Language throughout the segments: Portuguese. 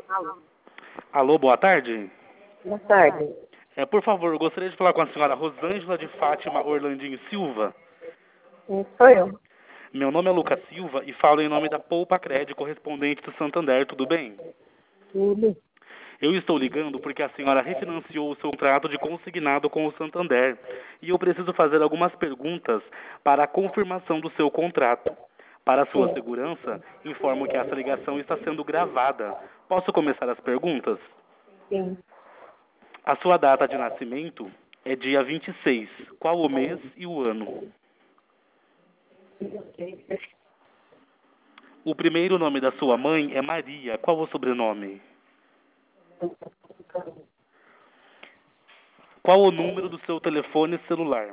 Alô. Alô, boa tarde. Boa tarde. Por favor, eu gostaria de falar com a senhora Rosângela de Fátima Orlandinho Silva. Sou eu. Meu nome é Lucas Silva e falo em nome da Poupa Cred, correspondente do Santander, tudo bem? Tudo. Eu estou ligando porque a senhora refinanciou o seu contrato de consignado com o Santander e eu preciso fazer algumas perguntas para a confirmação do seu contrato. Para a sua Sim. segurança, informo que essa ligação está sendo gravada. Posso começar as perguntas? Sim. A sua data de nascimento é dia 26. Qual o mês e o ano? O primeiro nome da sua mãe é Maria. Qual o sobrenome? Qual o número do seu telefone celular?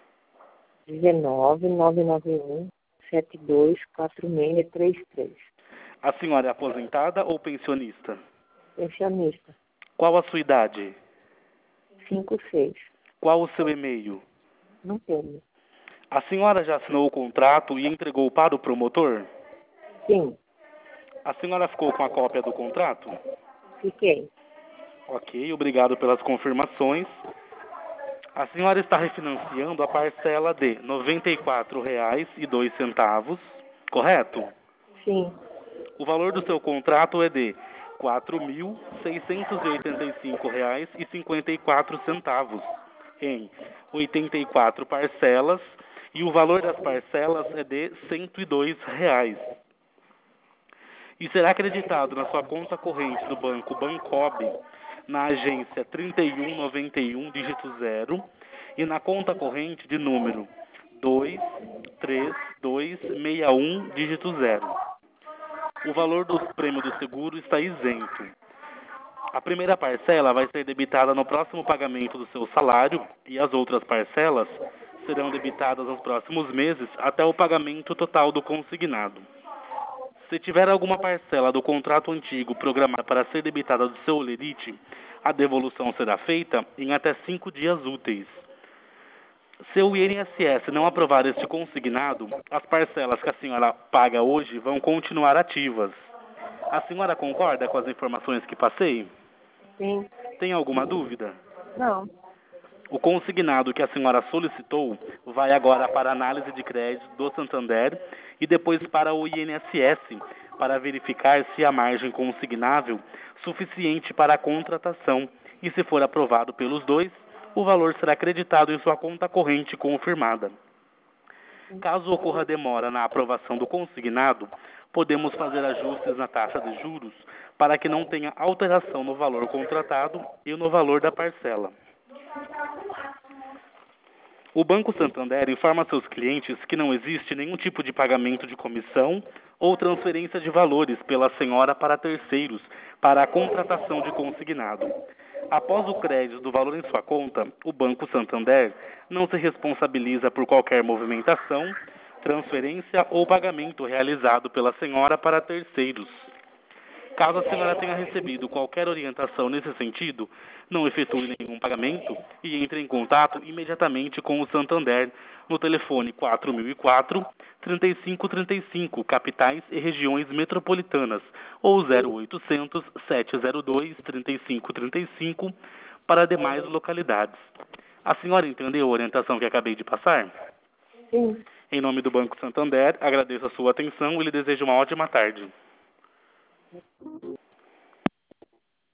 19-991-724633. A senhora é aposentada ou pensionista? Pensionista. Qual a sua idade? 56. Qual o seu e-mail? Não tenho. A senhora já assinou o contrato e entregou para o promotor? Sim. A senhora ficou com a cópia do contrato? Fiquei. Ok, obrigado pelas confirmações. A senhora está refinanciando a parcela de R$ 94,02, correto? Sim. O valor do seu contrato é de R$ 4.685,54 em 84 parcelas e o valor das parcelas é de R$ 102. E será acreditado na sua conta corrente do banco Bancob, na agência 3191, dígito 0, e na conta corrente de número 23261, dígito 0. O valor do prêmio do seguro está isento. A primeira parcela vai ser debitada no próximo pagamento do seu salário e as outras parcelas serão debitadas nos próximos meses até o pagamento total do consignado. Se tiver alguma parcela do contrato antigo programada para ser debitada do seu holerite, a devolução será feita em até 5 dias úteis. Se o INSS não aprovar este consignado, as parcelas que a senhora paga hoje vão continuar ativas. A senhora concorda com as informações que passei? Sim. Tem alguma dúvida? Não. O consignado que a senhora solicitou vai agora para a análise de crédito do Santander e depois para o INSS, para verificar se há margem consignável suficiente para a contratação e, se for aprovado pelos dois, o valor será acreditado em sua conta corrente confirmada. Caso ocorra demora na aprovação do consignado, podemos fazer ajustes na taxa de juros para que não tenha alteração no valor contratado e no valor da parcela. O Banco Santander informa a seus clientes que não existe nenhum tipo de pagamento de comissão ou transferência de valores pela senhora para terceiros para a contratação de consignado. Após o crédito do valor em sua conta, o Banco Santander não se responsabiliza por qualquer movimentação, transferência ou pagamento realizado pela senhora para terceiros. Caso a senhora tenha recebido qualquer orientação nesse sentido, não efetue nenhum pagamento e entre em contato imediatamente com o Santander no telefone 4004-3535, capitais e regiões metropolitanas, ou 0800 702 3535 para demais localidades. A senhora entendeu a orientação que acabei de passar? Sim. Em nome do Banco Santander, agradeço a sua atenção e lhe desejo uma ótima tarde.